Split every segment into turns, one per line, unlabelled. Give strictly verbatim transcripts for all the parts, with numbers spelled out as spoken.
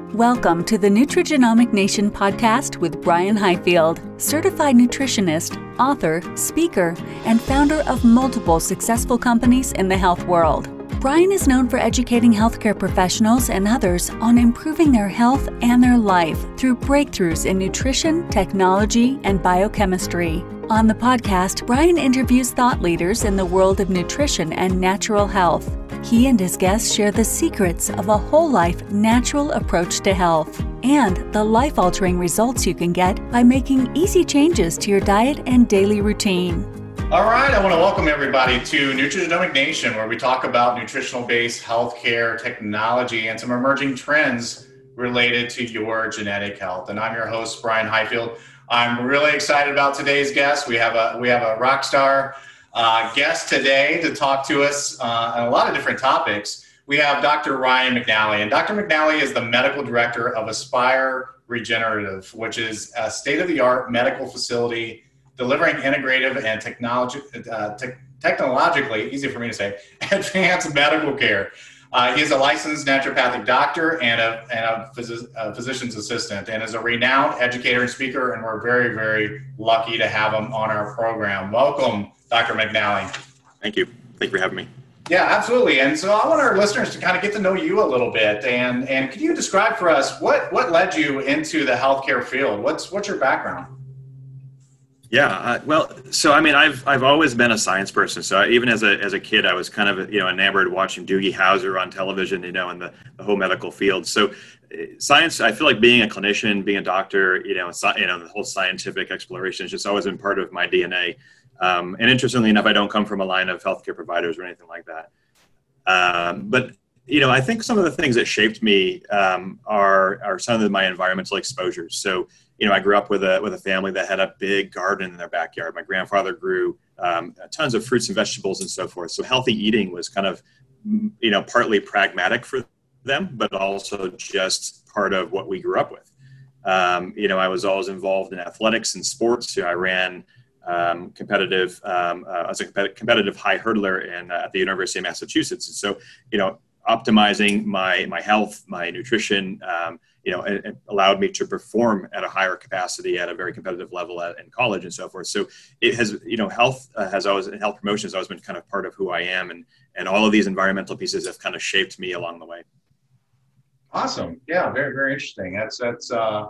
Welcome to the Nutrigenomic Nation podcast with Brian Highfield, certified nutritionist, author, speaker, and founder of multiple successful companies in the health world. Brian is known for educating healthcare professionals and others on improving their health and their life through breakthroughs in nutrition, technology, and biochemistry. On the podcast, Brian interviews thought leaders in the world of nutrition and natural health. He and his guests share the secrets of a whole life natural approach to health and the life-altering results you can get by making easy changes to your diet and daily routine.
All right, I want to welcome everybody to Nutrigenomic Nation, where we talk about nutritional-based healthcare, technology, and some emerging trends related to your genetic health. And I'm your host, Brian Highfield. I'm really excited about today's guest. We have a we have a rock star uh, guest today to talk to us uh, on a lot of different topics. We have Doctor Ryan McNally, and Doctor McNally is the medical director of Aspire Regenerative, which is a state-of-the-art medical facility delivering integrative and technology, uh, te- technologically, easy for me to say, advanced medical care. Uh, he is a licensed naturopathic doctor and a, and a, phys- a physician's assistant, and is a renowned educator and speaker, and we're very, very lucky to have him on our program. Welcome, Doctor McNally.
Thank you. Thank you for having me.
Yeah, absolutely. And so I want our listeners to kind of get to know you a little bit, and and could you describe for us what what led you into the healthcare field? What's what's your background?
Yeah, uh, well, so I mean, I've I've always been a science person. So I, even as a as a kid, I was kind of you know enamored watching Doogie Howser on television, you know, in the, the whole medical field. So uh, science, I feel like being a clinician, being a doctor, you know, sci- you know, the whole scientific exploration has just always been part of my D N A. Um, and interestingly enough, I don't come from a line of healthcare providers or anything like that. Um, but you know, I think some of the things that shaped me um, are are some of my environmental exposures. So. You know, I grew up with a with a family that had a big garden in their backyard. My grandfather grew um, tons of fruits and vegetables and so forth. So healthy eating was kind of, you know, partly pragmatic for them, but also just part of what we grew up with. Um, you know, I was always involved in athletics and sports. So I ran um, competitive, um, uh, I was a competitive high hurdler in, uh, at the University of Massachusetts. And so, you know, optimizing my my health, my nutrition, um, you know, it, it allowed me to perform at a higher capacity at a very competitive level at, in college and so forth. So it has, you know, health uh, has always, health promotion has always been kind of part of who I am. And, and all of these environmental pieces have kind of shaped me along the way.
Awesome. Yeah, very, very interesting. That's, that's, uh,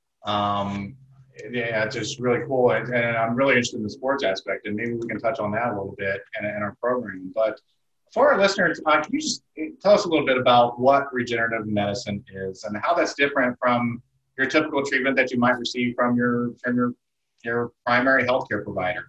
um, yeah, it's just really cool. And, and I'm really interested in the sports aspect, and maybe we can touch on that a little bit in, in our program. But for our listeners, uh, can you just tell us a little bit about what regenerative medicine is and how that's different from your typical treatment that you might receive from your from your your primary healthcare provider?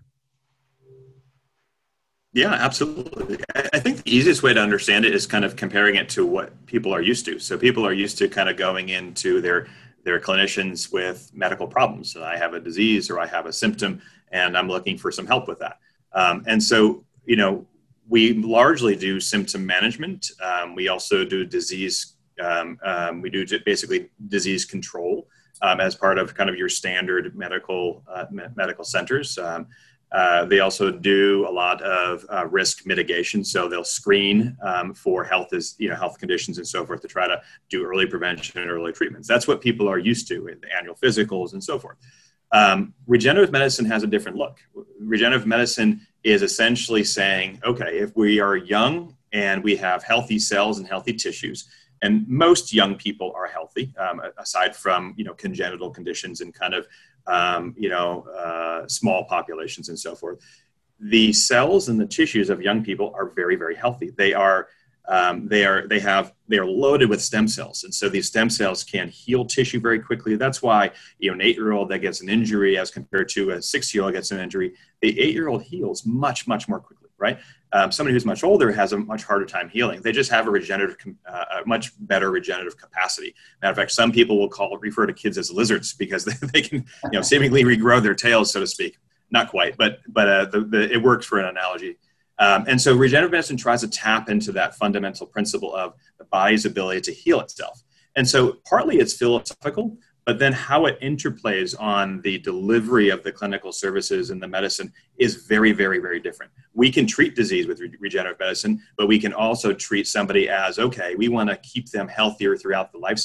Yeah, absolutely. I think the easiest way to understand it is kind of comparing it to what people are used to. So people are used to kind of going into their their clinicians with medical problems. So I have a disease or I have a symptom, and I'm looking for some help with that. Um, and so, you know, we largely do symptom management. Um, we also do disease, um, um, we do basically disease control um, as part of kind of your standard medical uh, me- medical centers. Um, uh, they also do a lot of uh, risk mitigation. So they'll screen um, for health is, you know, health conditions and so forth to try to do early prevention and early treatments. That's what people are used to in the annual physicals and so forth. Um, regenerative medicine has a different look. Regenerative medicine is essentially saying, okay, if we are young and we have healthy cells and healthy tissues, and most young people are healthy, um, aside from, you know, congenital conditions and kind of, um, you know, uh, small populations and so forth. The cells and the tissues of young people are very, very healthy. They are Um, they are they have they are loaded with stem cells, and so these stem cells can heal tissue very quickly. That's why, you know, an eight-year-old that gets an injury as compared to a six-year-old gets an injury, the eight-year-old heals much much more quickly, right? Um, somebody who's much older has a much harder time healing. They just have a regenerative, uh, a much better regenerative capacity. Matter of fact, some people will call refer to kids as lizards because they, they can, you know, seemingly regrow their tails, so to speak. Not quite, but but uh, the, the, it works for an analogy. Um, and so regenerative medicine tries to tap into that fundamental principle of the body's ability to heal itself. And so partly it's philosophical, but then how it interplays on the delivery of the clinical services and the medicine is very, very, very different. We can treat disease with re- regenerative medicine, but we can also treat somebody as, okay, we want to keep them healthier throughout the lifespan,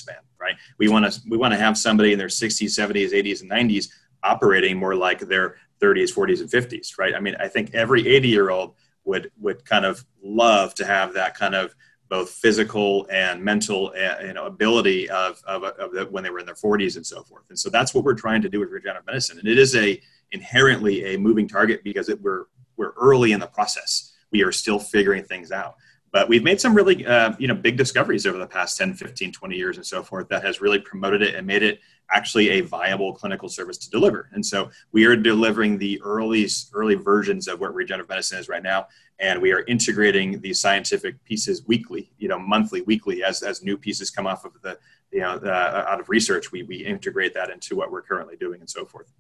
right? We want to we want to have somebody in their sixties, seventies, eighties, and nineties operating more like their thirties, forties, and fifties, right? I mean, I think every eighty-year-old would would kind of love to have that kind of both physical and mental uh, you know, ability of, of, of the, when they were in their forties and so forth. And so that's what we're trying to do with regenerative medicine. And it is a inherently a moving target because it, we're we're early in the process. We are still figuring things out. But we've made some really uh, you know, big discoveries over the past ten, fifteen, twenty years and so forth that has really promoted it and made it actually a viable clinical service to deliver. And so we are delivering the early, early versions of what regenerative medicine is right now. And we are integrating these scientific pieces weekly, you know, monthly, weekly, as, as new pieces come off of the, you know, uh, out of research, we, we integrate that into what we're currently doing and so forth.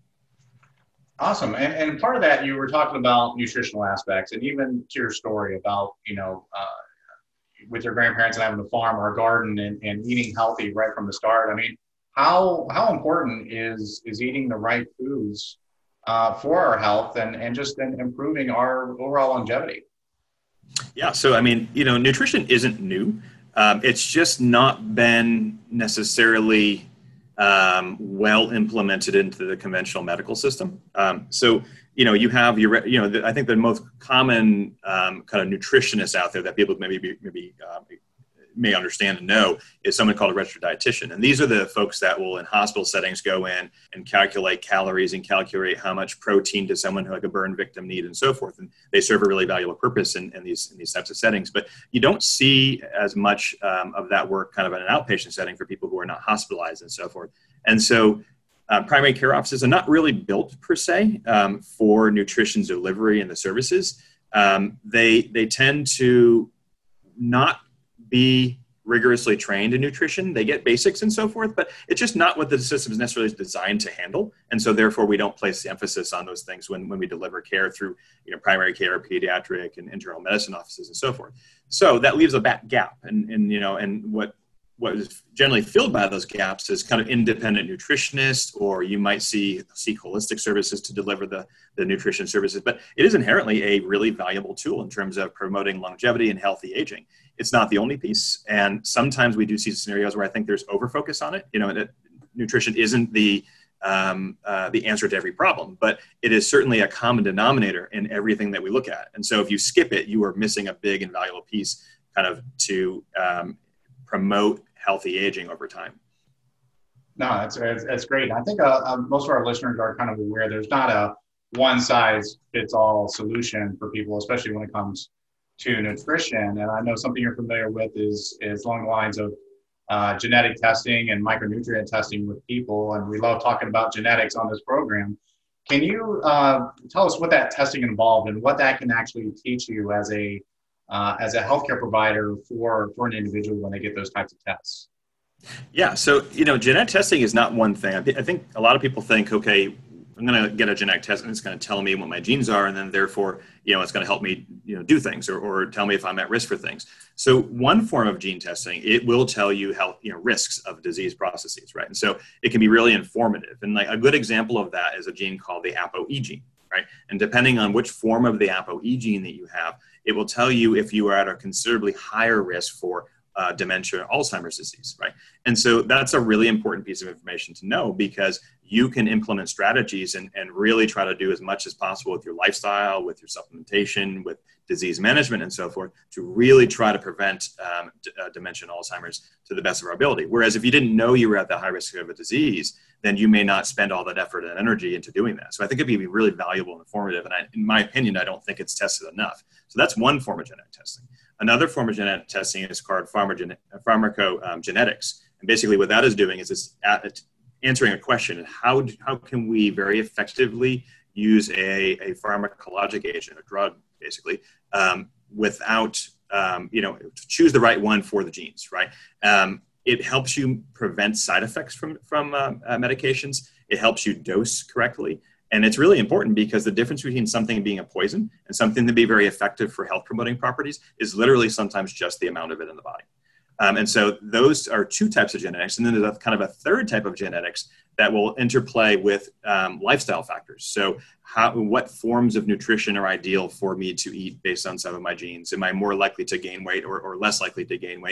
Awesome. And, and part of that, you were talking about nutritional aspects, and even to your story about, you know, uh, with your grandparents and having a farm or a garden and, and eating healthy right from the start. I mean, how how important is is eating the right foods uh, for our health and, and just in improving our overall longevity?
Yeah. So, I mean, you know, nutrition isn't new. Um, it's just not been necessarily um, well implemented into the conventional medical system. Um, so, you know, you have your, you know, the, I think the most common um, kind of nutritionist out there that people maybe maybe uh, may understand and know is someone called a registered dietitian. And these are the folks that will in hospital settings go in and calculate calories and calculate how much protein does someone like a burn victim need and so forth. And they serve a really valuable purpose in, in these in these types of settings. But you don't see as much um, of that work kind of in an outpatient setting for people who are not hospitalized and so forth. And so uh, primary care offices are not really built per se um, for nutrition delivery and the services. Um, they they tend to not be rigorously trained in nutrition. They get basics and so forth, but it's just not what the system is necessarily designed to handle. And so therefore we don't place the emphasis on those things when, when we deliver care through, you know, primary care, pediatric and internal medicine offices and so forth. So that leaves a back gap. And, and, you know, and what, what is generally filled by those gaps is kind of independent nutritionists, or you might see seek holistic services to deliver the, the nutrition services. But it is inherently a really valuable tool in terms of promoting longevity and healthy aging. It's not the only piece. And sometimes we do see scenarios where I think there's overfocus on it. You know, it, nutrition isn't the um, uh, the answer to every problem, but it is certainly a common denominator in everything that we look at. And so if you skip it, you are missing a big and valuable piece kind of to um, promote healthy aging over time.
No, that's, that's, that's great. I think uh, uh, most of our listeners are kind of aware there's not a one size fits all solution for people, especially when it comes to nutrition. And I know something you're familiar with is, is along the lines of uh, genetic testing and micronutrient testing with people. And we love talking about genetics on this program. Can you uh, tell us what that testing involved and what that can actually teach you as a uh, as a healthcare provider for, for an individual when they get those types of tests?
Yeah. So, you know, genetic testing is not one thing. I, th- I think a lot of people think, okay, I'm going to get a genetic test and it's going to tell me what my genes are. And then therefore, you know, it's going to help me, you know, do things or, or tell me if I'm at risk for things. So one form of gene testing, it will tell you how, you know, risks of disease processes, right? And so it can be really informative. And like a good example of that is a gene called the A P O E gene, right? And depending on which form of the A P O E gene that you have, it will tell you if you are at a considerably higher risk for Uh, dementia, Alzheimer's disease, right? And so that's a really important piece of information to know, because you can implement strategies and, and really try to do as much as possible with your lifestyle, with your supplementation, with disease management and so forth, to really try to prevent um, d- uh, dementia and Alzheimer's to the best of our ability. Whereas if you didn't know you were at the high risk of a disease, then you may not spend all that effort and energy into doing that. So I think it'd be really valuable and informative. And I, in my opinion, I don't think it's tested enough. So that's one form of genetic testing. Another form of genetic testing is called pharmacogen- pharmacogenetics. And basically what that is doing is it's at, answering a question: how, how can we very effectively use a, a pharmacologic agent, a drug, basically, um, without, um, you know, to choose the right one for the genes, right? Um, it helps you prevent side effects from, from uh, uh, medications. It helps you dose correctly. And it's really important because the difference between something being a poison and something to be very effective for health promoting properties is literally sometimes just the amount of it in the body. Um, and so those are two types of genetics. And then there's a kind of a third type of genetics that will interplay with um, lifestyle factors. So how, what forms of nutrition are ideal for me to eat based on some of my genes? Am I more likely to gain weight or, or less likely to gain weight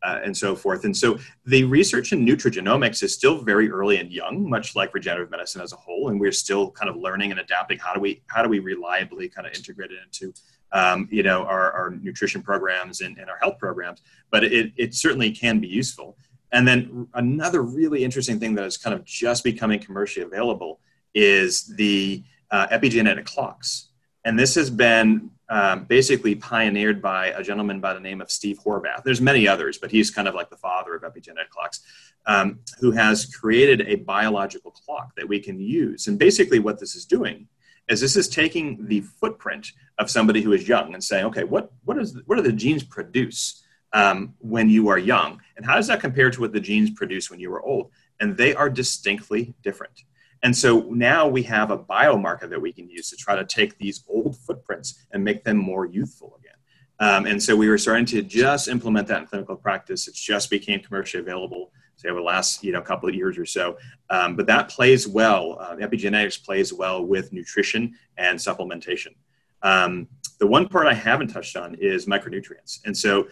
uh, and so forth. And so the research in nutrigenomics is still very early and young, much like regenerative medicine as a whole. And we're still kind of learning and adapting. How do we how do we reliably kind of integrate it into um, you know our, our nutrition programs and, and our health programs? But it it certainly can be useful. And then another really interesting thing that is kind of just becoming commercially available is the uh, epigenetic clocks. And this has been um, basically pioneered by a gentleman by the name of Steve Horvath. There's many others, but he's kind of like the father of epigenetic clocks, um, who has created a biological clock that we can use. And basically what this is doing is this is taking the footprint of somebody who is young and saying, okay, what, what, is, what do the genes produce um, when you are young? And how does that compare to what the genes produce when you are old? And they are distinctly different. And so now we have a biomarker that we can use to try to take these old footprints and make them more youthful again. Um, and so we were starting to just implement that in clinical practice. It just became commercially available, say, over the last you know couple of years or so. Um, but that plays well. Uh, epigenetics plays well with nutrition and supplementation. Um, the one part I haven't touched on is micronutrients. And so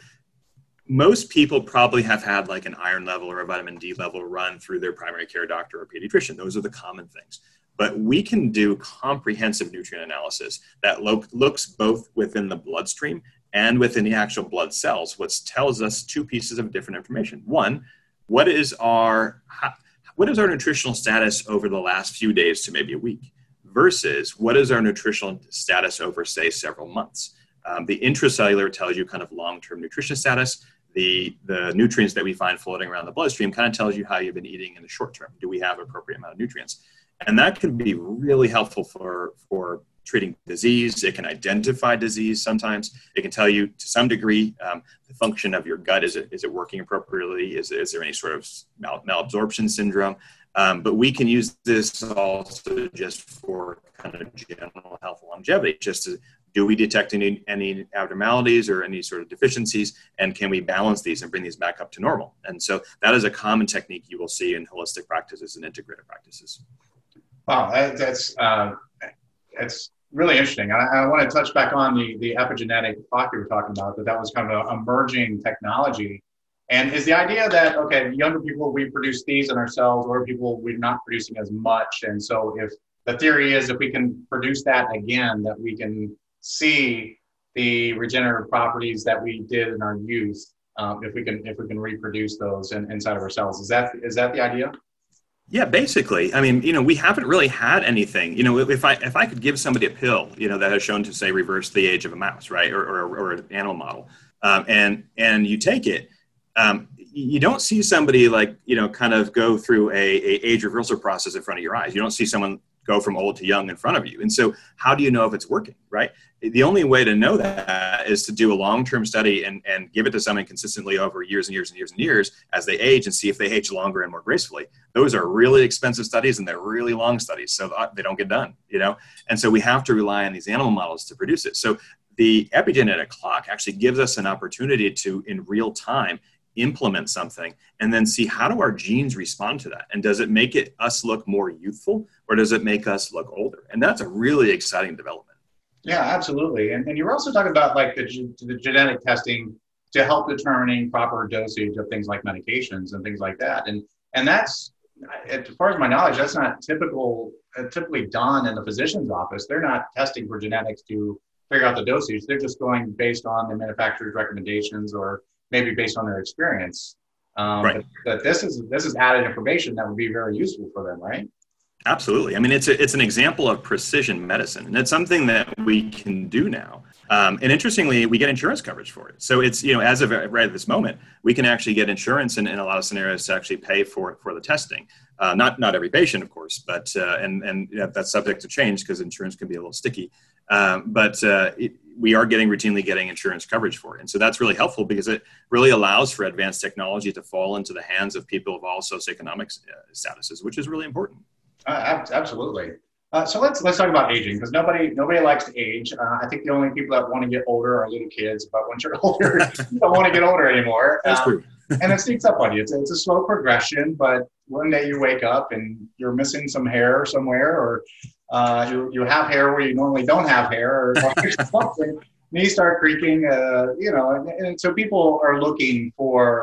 most people probably have had like an iron level or a vitamin D level run through their primary care doctor or pediatrician. Those are the common things. But we can do comprehensive nutrient analysis that lo- looks both within the bloodstream and within the actual blood cells, which tells us two pieces of different information. One, what is our what is our nutritional status over the last few days to maybe a week versus what is our nutritional status over, say, several months? Um, the intracellular tells you kind of long-term nutrition status. The, the nutrients that we find floating around the bloodstream kind of tells you how you've been eating in the short term. Do we have appropriate amount of nutrients? And that can be really helpful for, for treating disease. It can identify disease sometimes. It can tell you to some degree um, the function of your gut. Is it, is it working appropriately? Is, is there any sort of mal, malabsorption syndrome? Um, but we can use this also just for kind of general health longevity, just to do we detect any, any abnormalities or any sort of deficiencies, and can we balance these and bring these back up to normal? And so that is a common technique you will see in holistic practices and integrative practices.
Wow, that, that's uh, that's really interesting. I, I want to touch back on the, the epigenetic clock you were talking about, that that was kind of an emerging technology. And is the idea that, okay, younger people, we produce these in ourselves, older people, we're not producing as much. And so if the theory is if we can produce that again, that we can see the regenerative properties that we did in our youth, um, if we can if we can reproduce those in, inside of ourselves. Is that is that the idea?
Yeah, basically. I mean, you know, we haven't really had anything. You know, if I if I could give somebody a pill, you know, that has shown to say reverse the age of a mouse, right, or or, or an animal model, um, and and you take it, um, you don't see somebody like you know kind of go through a, a age reversal process in front of your eyes. You don't see someone go from old to young in front of you. And so how do you know if it's working, right? The only way to know that is to do a long-term study and, and give it to someone consistently over years and years and years and years as they age and see if they age longer and more gracefully. Those are really expensive studies and they're really long studies, so they don't get done, you know? And so we have to rely on these animal models to produce it. So the epigenetic clock actually gives us an opportunity to, in real time, implement something and then see how do our genes respond to that, and does it make it us look more youthful or does it make us look older? And that's a really exciting development.
Yeah, absolutely. And, and you were also talking about like the, the genetic testing to help determining proper dosage of things like medications and things like that. And and that's, as far as my knowledge, that's not typical uh, typically done in the physician's office. They're not testing for genetics to figure out the dosage. They're just going based on the manufacturer's recommendations or maybe based on their experience. Um,
right.
but, but this is this is added information that would be very useful for them, right?
Absolutely. I mean, it's a, it's an example of precision medicine, and it's something that we can do now. Um, and interestingly, we get insurance coverage for it. So it's, you know, as of right at this moment, we can actually get insurance in, in a lot of scenarios to actually pay for for the testing. Uh, not not every patient, of course, but uh, and and you know, that's subject to change because insurance can be a little sticky. Um, but uh, it, we are getting routinely getting insurance coverage for it, and so that's really helpful because it really allows for advanced technology to fall into the hands of people of all socioeconomic uh, statuses, which is really important.
Uh, absolutely. Uh, so let's let's talk about aging, because nobody nobody likes to age. Uh, I think the only people that want to get older are little kids. But once you're older, you don't want to get older anymore.
That's
um,
true.
And it sneaks up on you. It's, it's a slow progression, but one day you wake up and you're missing some hair somewhere, or uh, you you have hair where you normally don't have hair, or, or something. Knees start creaking. Uh, you know, and, and so people are looking for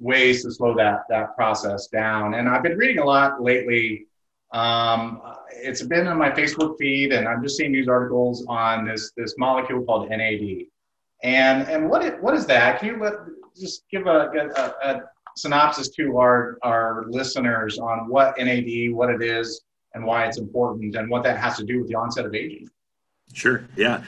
ways to slow that, that process down. And I've been reading a lot lately. Um, it's been on my Facebook feed, and I'm just seeing news articles on this, this molecule called N A D. And, and what, it, what is that? Can you let, just give a, a, a synopsis to our, our listeners on what N A D, what it is, and why it's important, and what that has to do with the onset of aging?
Sure, yeah.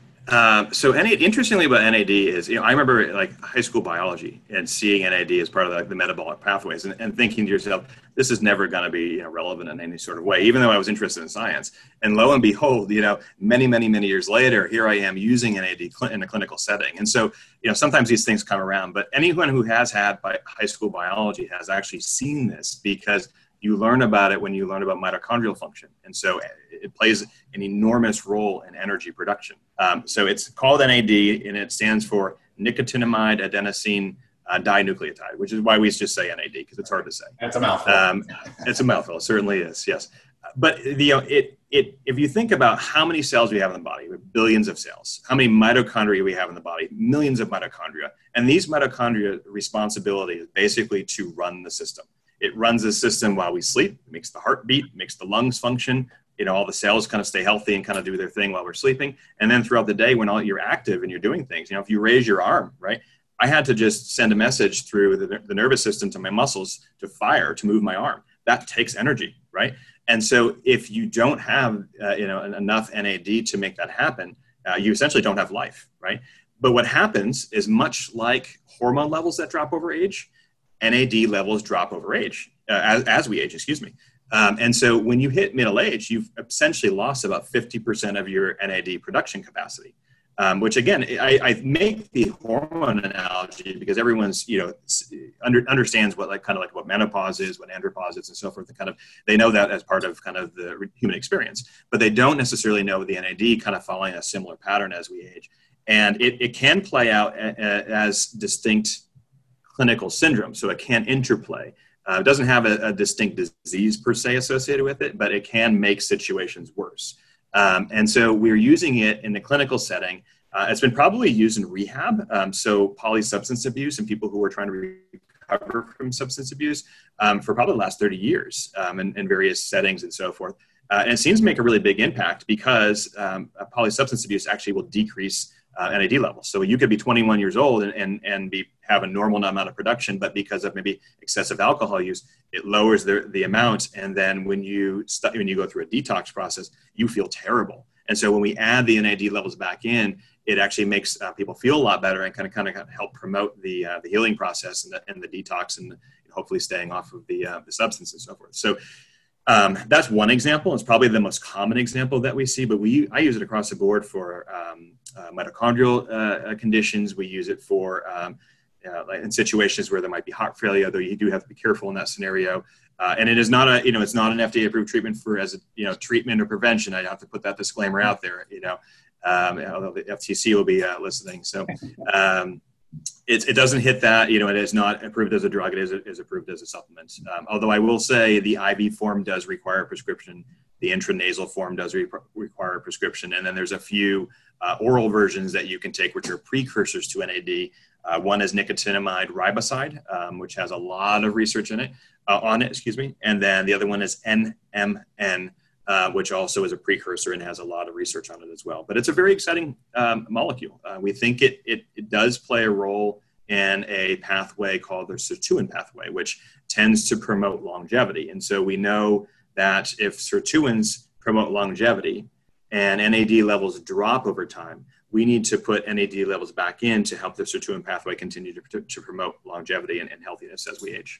Um, so N A D, interestingly about N A D is, you know, I remember like high school biology and seeing N A D as part of the, like, the metabolic pathways and, and thinking to yourself, this is never going to be, you know, relevant in any sort of way, even though I was interested in science. And lo and behold, you know, many, many, many years later, here I am using N A D cl- in a clinical setting. And so, you know, sometimes these things come around, but anyone who has had bi- high school biology has actually seen this, because you learn about it when you learn about mitochondrial function. And so it plays an enormous role in energy production. Um, so it's called N A D, and it stands for nicotinamide adenosine uh, dinucleotide, which is why we just say N A D, because it's hard to say.
That's a mouthful.
Um, it's a mouthful, it certainly is, yes. But the, you know, it, it, if you think about how many cells we have in the body, we have billions of cells, how many mitochondria we have in the body, millions of mitochondria, and these mitochondria responsibility is basically to run the system. It runs the system while we sleep, it makes the heart beat, makes the lungs function, you know, all the cells kind of stay healthy and kind of do their thing while we're sleeping. And then throughout the day, when all you're active and you're doing things, you know, if you raise your arm, right? I had to just send a message through the, the nervous system to my muscles to fire, to move my arm. That takes energy, right? And so if you don't have, uh, you know, enough N A D to make that happen, uh, you essentially don't have life, right? But what happens is, much like hormone levels that drop over age, N A D levels drop over age, uh, as, as we age, excuse me. Um, and so when you hit middle age, you've essentially lost about fifty percent of your N A D production capacity, um, which again, I, I make the hormone analogy because everyone's, you know, under, understands what like kind of like what menopause is, what andropause is and so forth. And kind of, they know that as part of kind of the human experience, but they don't necessarily know the N A D kind of following a similar pattern as we age. And it, it can play out a, a, as distinct clinical syndrome. So it can interplay. Uh, it doesn't have a, a distinct disease per se associated with it, but it can make situations worse. Um, and so we're using it in the clinical setting. Uh, it's been probably used in rehab. Um, so polysubstance abuse and people who are trying to recover from substance abuse um, for probably the last thirty years um, in, in various settings and so forth. Uh, and it seems to make a really big impact because um, polysubstance abuse actually will decrease Uh, N A D levels. So you could be twenty-one years old and, and, and be have a normal amount of production, but because of maybe excessive alcohol use, it lowers the, the amount. And then when you st- when you go through a detox process, you feel terrible. And so when we add the N A D levels back in, it actually makes uh, people feel a lot better and kind of kind of help promote the uh, the healing process and the, and the detox and hopefully staying off of the uh, the substance and so forth. So Um, that's one example. It's probably the most common example that we see, but we I use it across the board for um, uh, mitochondrial uh, conditions. We use it for um, uh, in situations where there might be heart failure, though you do have to be careful in that scenario. Uh, and it is not a, you know, it's not an F D A approved treatment for as a, you know, treatment or prevention. I have to put that disclaimer out there, you know, um, although the F T C will be uh, listening. So um, it, it doesn't hit that, you know, it is not approved as a drug. It is, is approved as a supplement. Um, although I will say the I V form does require a prescription. The intranasal form does re- require a prescription. And then there's a few uh, oral versions that you can take, which are precursors to N A D. Uh, one is nicotinamide riboside, um, which has a lot of research in it, uh, on it, excuse me. And then the other one is N M N, uh, which also is a precursor and has a lot of research on it as well. But it's a very exciting um, molecule. Uh, we think it, it, it does play a role in a pathway called the sirtuin pathway, which tends to promote longevity. And so we know that if sirtuins promote longevity and N A D levels drop over time, we need to put N A D levels back in to help the sirtuin pathway continue to, to, to promote longevity and, and healthiness as we age.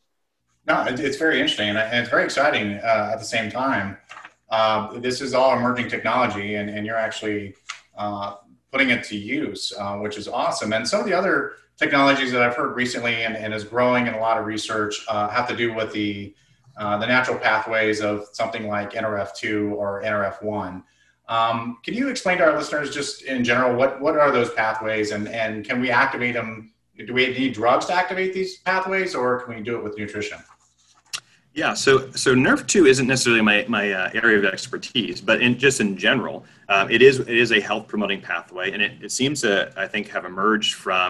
No, it, it's very interesting and it's very exciting uh, at the same time. Uh, this is all emerging technology and, and you're actually uh, putting it to use, uh, which is awesome. And some of the other technologies that I've heard recently and, and is growing in a lot of research uh, have to do with the uh, the natural pathways of something like N R F two or N R F one. Um, can you explain to our listeners just in general, what, what are those pathways and, and can we activate them? Do we need drugs to activate these pathways or can we do it with nutrition?
Yeah, so so N R F two isn't necessarily my, my uh, area of expertise, but in just in general, um, it is it is a health promoting pathway, and it, it seems to, I think, have emerged from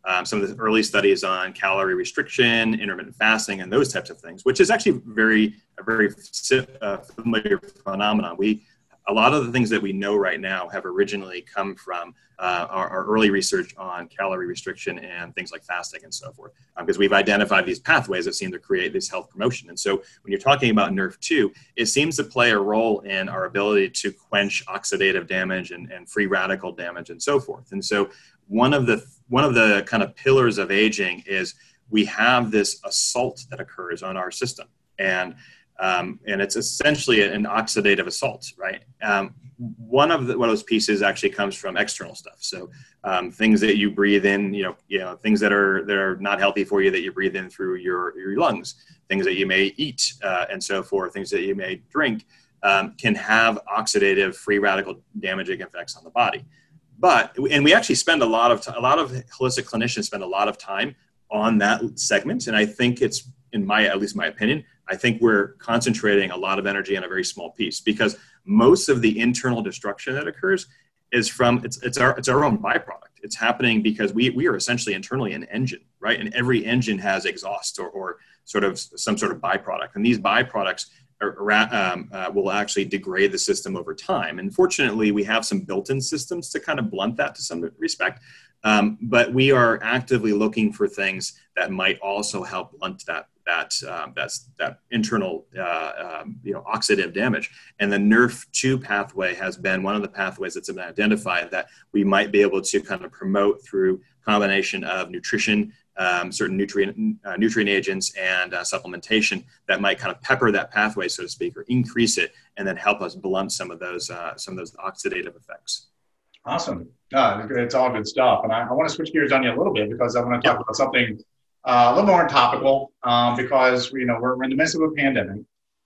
um, some of the early studies on calorie restriction, intermittent fasting, and those types of things, which is actually very, a very uh, familiar phenomenon. We, a lot of the things that we know right now have originally come from uh, our, our early research on calorie restriction and things like fasting and so forth, because um, we've identified these pathways that seem to create this health promotion. And so when you're talking about N E R V two, it seems to play a role in our ability to quench oxidative damage and, and free radical damage and so forth. And so one of the one of the kind of pillars of aging is we have this assault that occurs on our system. And Um, and it's essentially an oxidative assault, right? Um, one of the, one of those pieces actually comes from external stuff. So um, things that you breathe in, you know, you know, things that are that are not healthy for you that you breathe in through your your lungs, things that you may eat, uh, and so forth, things that you may drink, um, can have oxidative free radical damaging effects on the body. But and we actually spend a lot of t- a lot of holistic clinicians spend a lot of time on that segment, and I think it's, in my at least my opinion, I think we're concentrating a lot of energy on a very small piece, because most of the internal destruction that occurs is from, it's it's our it's our own byproduct. It's happening because we we are essentially internally an engine, right? And every engine has exhaust or, or sort of some sort of byproduct. And these byproducts are, um, uh, will actually degrade the system over time. And fortunately, we have some built-in systems to kind of blunt that to some respect. Um, but we are actively looking for things that might also help blunt that that um, that's that internal uh, um, you know oxidative damage. And the N E R V two pathway has been one of the pathways that's been identified that we might be able to kind of promote through combination of nutrition, um, certain nutrient uh, nutrient agents, and uh, supplementation that might kind of pepper that pathway, so to speak, or increase it, and then help us blunt some of those uh, some of those oxidative effects.
Awesome. Uh, it's all good stuff. And I, I want to switch gears on you a little bit, because I want to talk about something uh, a little more topical, um, because, you know, we're in the midst of a pandemic.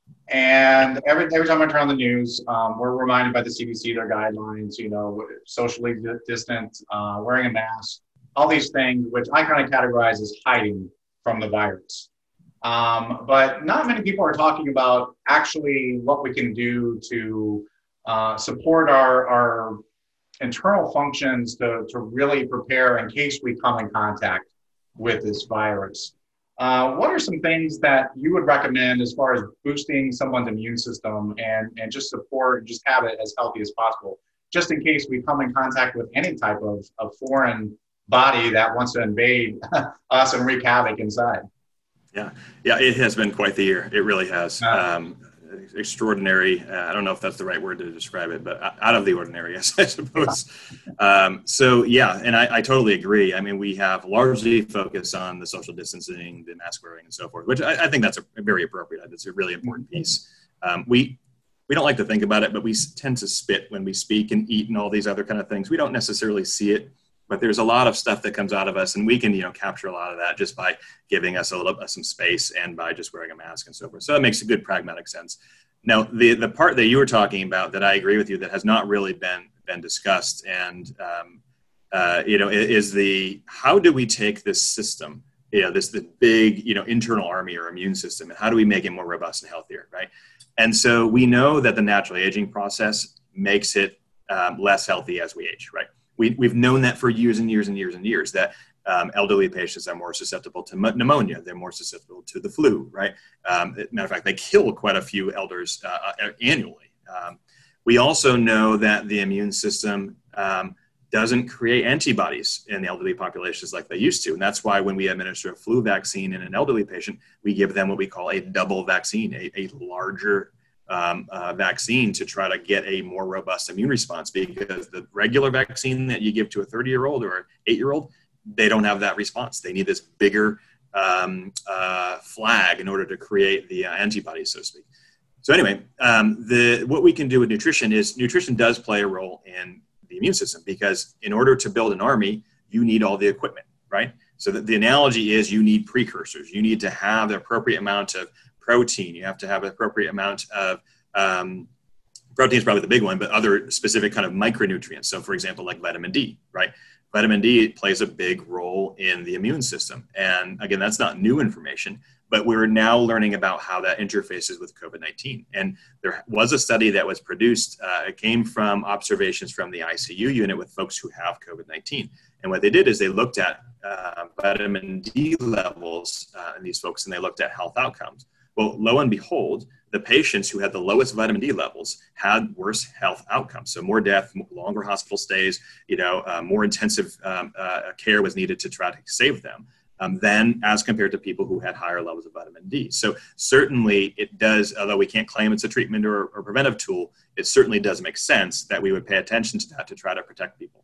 And every, every time I turn on the news, um, we're reminded by the C D C, their guidelines, you know, socially distant, uh, wearing a mask, all these things, which I kind of categorize as hiding from the virus. Um, but not many people are talking about actually what we can do to uh, support our, our internal functions to, to really prepare in case we come in contact with this virus. Uh, what are some things that you would recommend as far as boosting someone's immune system and, and just support, just have it as healthy as possible, just in case we come in contact with any type of, of foreign body that wants to invade us and wreak havoc inside?
Yeah, yeah, it has been quite the year. It really has.
Uh,
um, extraordinary. Uh, I don't know if that's the right word to describe it, but out of the ordinary, yes, I suppose. Um, so yeah, and I, I totally agree. I mean, we have largely focused on the social distancing, the mask wearing, and so forth, which I, I think that's a, very appropriate. It's a really important piece. Um, we we don't like to think about it, but we tend to spit when we speak and eat and all these other kind of things. We don't necessarily see it, but there's a lot of stuff that comes out of us, and we can, you know, capture a lot of that just by giving us a little uh, some space and by just wearing a mask and so forth. So that makes a good pragmatic sense. Now, the the part that you were talking about that I agree with you that has not really been been discussed, and um, uh, you know, is the how do we take this system, you know, this the big, you know, internal army or immune system, and how do we make it more robust and healthier, right? And so we know that the natural aging process makes it um, less healthy as we age, right? We, we've known that for years and years and years and years, that um, elderly patients are more susceptible to pneumonia. They're more susceptible to the flu, right? Um, matter of fact, they kill quite a few elders uh, annually. Um, we also know that the immune system um, doesn't create antibodies in the elderly populations like they used to. And that's why when we administer a flu vaccine in an elderly patient, we give them what we call a double vaccine, a, a larger Um, uh, vaccine to try to get a more robust immune response, because the regular vaccine that you give to a thirty-year-old or an eight-year-old, they don't have that response. They need this bigger um, uh, flag in order to create the uh, antibodies, so to speak. So anyway, um, the what we can do with nutrition is nutrition does play a role in the immune system, because in order to build an army, you need all the equipment, right? So the, the analogy is you need precursors. You need to have the appropriate amount of protein. You have to have an appropriate amount of um, protein is probably the big one, but other specific kind of micronutrients. So for example, like vitamin D, right? Vitamin D plays a big role in the immune system. And again, that's not new information, but we're now learning about how that interfaces with COVID nineteen. And there was a study that was produced. Uh, it came from observations from the I C U unit with folks who have COVID nineteen. And what they did is they looked at uh, vitamin D levels uh, in these folks, and they looked at health outcomes. Well, lo and behold, the patients who had the lowest vitamin D levels had worse health outcomes. So more death, longer hospital stays, you know, uh, more intensive um, uh, care was needed to try to save them um, than as compared to people who had higher levels of vitamin D. So certainly it does, although we can't claim it's a treatment or, or preventive tool, it certainly does make sense that we would pay attention to that to try to protect people.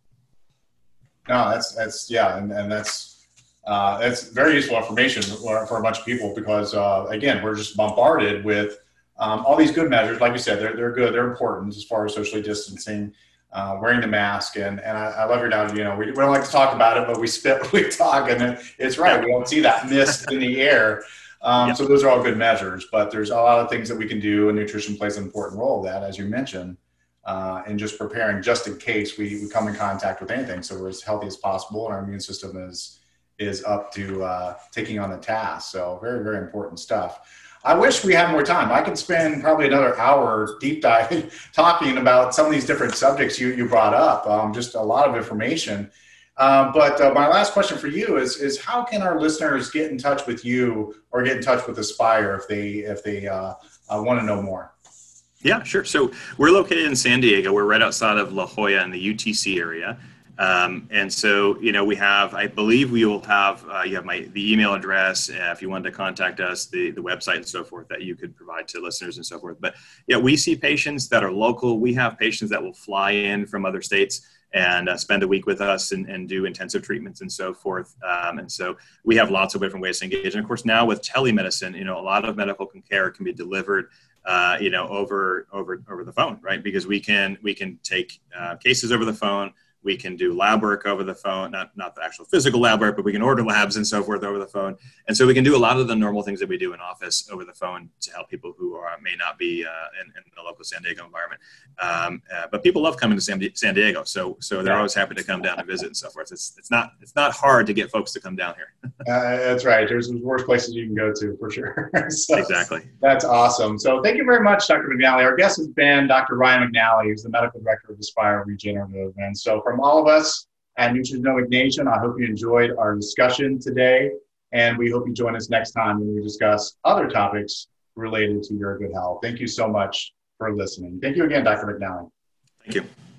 No, that's, that's, yeah. And, and that's, uh, that's very useful information for, for a bunch of people because, uh, again, we're just bombarded with, um, all these good measures. Like you said, they're, they're good. They're important as far as socially distancing, uh, wearing the mask. And, and I, I love your analogy, you know, we, we don't like to talk about it, but we spit, we talk, and then it's right. We don't see that mist in the air. Um, yep. So those are all good measures, but there's a lot of things that we can do, and nutrition plays an important role in that, as you mentioned. Uh, and just preparing just in case we, we come in contact with anything. So we're as healthy as possible and our immune system is, is up to uh, taking on the task. So very, very important stuff. I wish we had more time. I could spend probably another hour deep diving, talking about some of these different subjects you, you brought up, um, just a lot of information. Um, but uh, my last question for you is, is how can our listeners get in touch with you or get in touch with Aspire if they, if they uh, uh, want to know more?
Yeah, sure. So we're located in San Diego. We're right outside of La Jolla in the U T C area. Um, and so, you know, we have, I believe we will have, uh, you have my, the email address, uh, if you wanted to contact us, the, the website and so forth that you could provide to listeners and so forth. But yeah, we see patients that are local. We have patients that will fly in from other states and uh, spend a week with us and, and do intensive treatments and so forth. Um, and so we have lots of different ways to engage. And of course, now with telemedicine, you know, a lot of medical care can be delivered Uh, you know, over over over the phone, right? Because we can we can take uh, cases over the phone. We can do lab work over the phone, not not the actual physical lab work, but we can order labs and so forth over the phone. And so we can do a lot of the normal things that we do in office over the phone to help people who are, may not be uh, in, in the local San Diego environment. Um, uh, but people love coming to San, San Diego, so so they're always happy to come down and visit and so forth. It's it's not it's not hard to get folks to come down here.
uh, that's right. There's worse places you can go to for sure. So
exactly.
That's awesome. So thank you very much, Doctor McNally. Our guest has been Doctor Ryan McNally, who's the medical director of Aspire Regenerative. And so from all of us at Nutrigenomic Nation, I hope you enjoyed our discussion today, and we hope you join us next time when we discuss other topics related to your good health. Thank you so much for listening. Thank you again, Doctor McNally.
Thank you.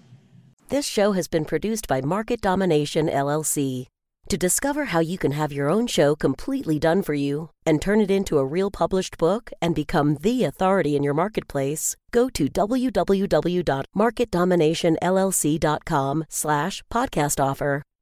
This show has been produced by Market Domination, L L C. To discover how you can have your own show completely done for you and turn it into a real published book and become the authority in your marketplace, go to w w w dot market domination l l c dot com slash podcast offer.